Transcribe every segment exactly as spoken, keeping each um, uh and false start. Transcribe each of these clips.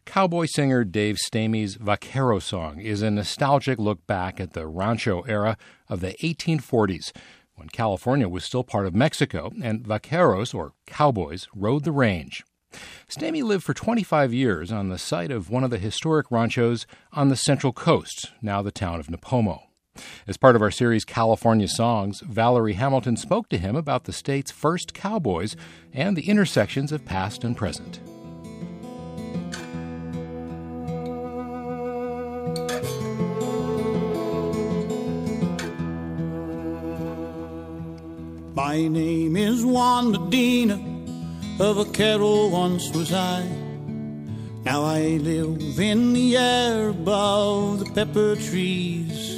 Cowboy singer Dave Stamey's Vaquero song is a nostalgic look back at the rancho era of the eighteen forties, when California was still part of Mexico and vaqueros, or cowboys, rode the range. Stamey lived for twenty-five years on the site of one of the historic ranchos on the Central Coast, now the town of Nipomo. As part of our series California Songs, Valerie Hamilton spoke to him about the state's first cowboys and the intersections of past and present. My name is Juan Medina, a vaquero once was I. Now I live in the air above the pepper trees.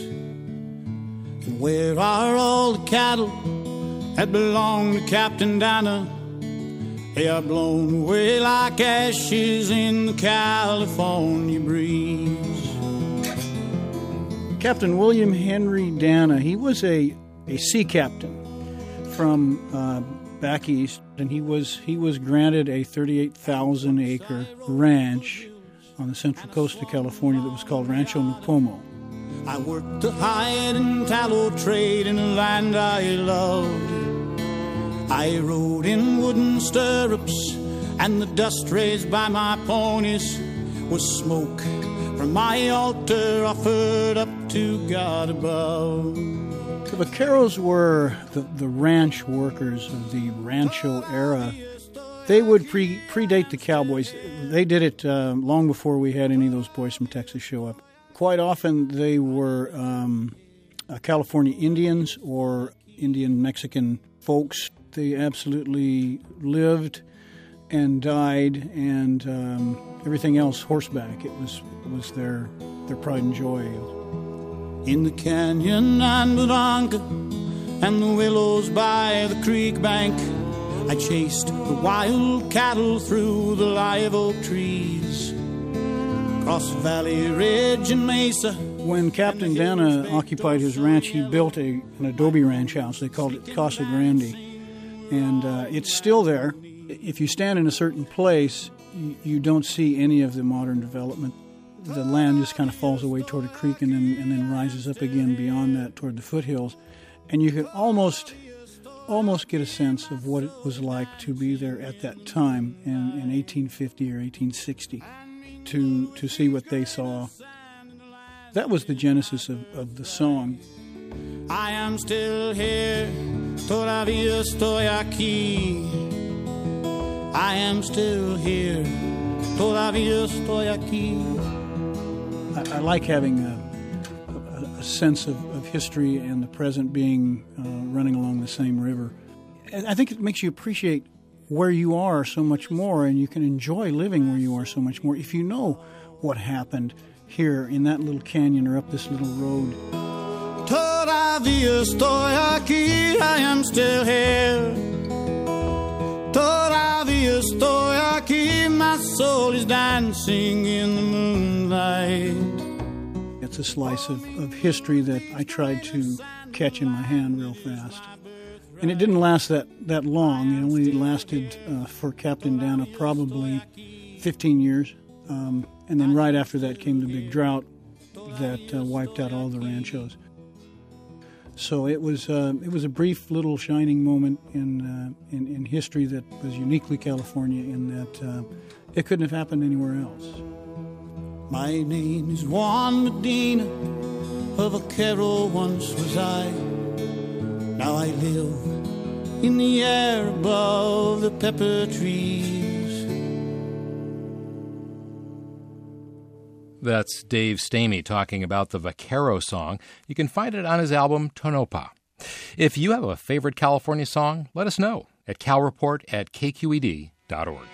And where are all the cattle that belong to Captain Dana? They are blown away like ashes in the California breeze. Captain William Henry Dana, he was a, a sea captain from uh, back east, and he was he was granted a thirty-eight thousand acre ranch on the central coast of California that was called Rancho Nipomo. I worked the hide and tallow trade in a land I loved. I rode in wooden stirrups, and the dust raised by my ponies was smoke from my altar offered up to God above. The vaqueros were the, the ranch workers of the rancho era. They would pre, predate the cowboys. They did it uh, long before we had any of those boys from Texas show up. Quite often they were um, uh, California Indians or Indian Mexican folks. They absolutely lived and died and um, everything else horseback. It was it was their their pride and joy. In the canyon and Barranca and the willows by the creek bank, I chased the wild cattle through the live oak trees, across Valley Ridge and Mesa. When Captain Dana occupied his ranch, he built a, an adobe ranch house. They called it Casa Grande. And uh, it's still there. If you stand in a certain place, you, you don't see any of the modern development. The land just kind of falls away toward a creek and then and then rises up again beyond that toward the foothills. And you could almost almost get a sense of what it was like to be there at that time in, in eighteen fifty or eighteen sixty to to see what they saw. That was the genesis of, of the song. I am still here, todavía estoy aquí. I am still here, todavía estoy aquí. I, I like having a, a, a sense of, of history and the present being uh, running along the same river. I think it makes you appreciate where you are so much more, and you can enjoy living where you are so much more if you know what happened here in that little canyon or up this little road. Todavía estoy aquí, I am still here. Todavía estoy aquí, my soul is dancing in the moonlight. It's a slice of, of history that I tried to catch in my hand real fast. And it didn't last that, that long. It only lasted uh, for Captain Dana probably fifteen years. Um, and then right after that came the big drought that uh, wiped out all the ranchos. So it was uh, it was a brief little shining moment in, uh, in in history that was uniquely California in that uh, it couldn't have happened anywhere else. My name is Juan Medina, a vaquero once was I. Now I live in the air above the pepper trees. That's Dave Stamey talking about the Vaquero song. You can find it on his album Tonopah. If you have a favorite California song, let us know at calreport at k q e d dot org.